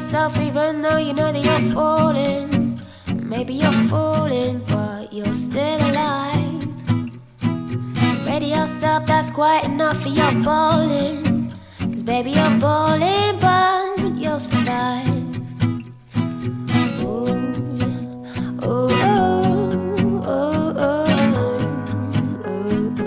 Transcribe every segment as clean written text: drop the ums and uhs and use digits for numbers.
yourself even though you know that you're falling. Maybe you're falling, but you're still alive. Ready yourself, that's quite enough for your balling. Cause baby you're balling, but you'll survive. Ooh, ooh, ooh, ooh, ooh,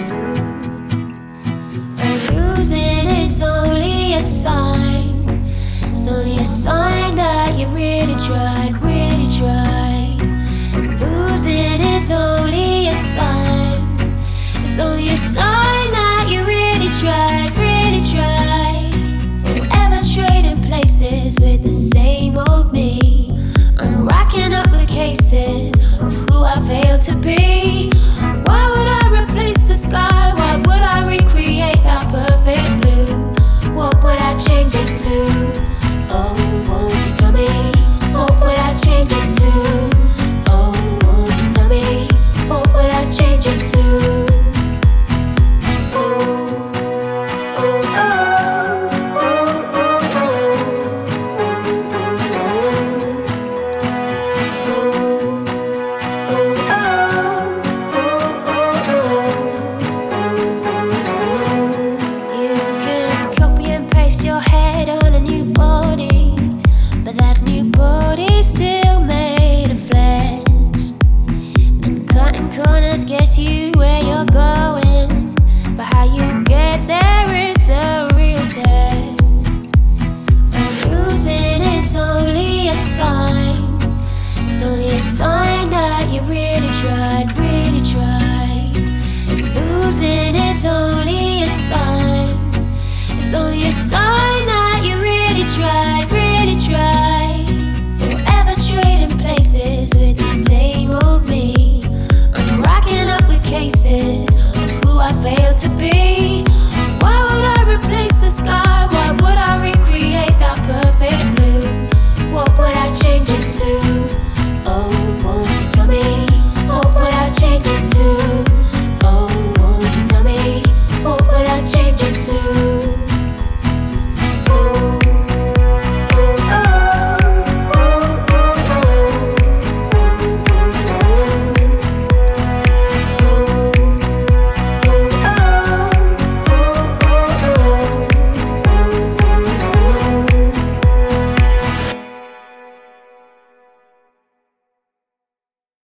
ooh. And losing is only a sign. It's only a sign that you really tried, really tried. Losing is only a sign. It's only a sign that you really tried, really tried. Forever trading places with the same old me. I'm racking up the cases of who I failed to be. Why would I replace the sky? Why would I recreate that perfect blue? What would I change it to? Oh, won't you tell me? What would I change it to? Oh, won't you tell me? What would I change it to? Guess you where you're going, but how you get there is the real test. And losing is only a sign. It's only a sign that you really tried, really tried. And losing is only a sign. It's only a sign that you really tried, really tried. Forever trading places with the same old me. Racking up the cases of who I failed to be.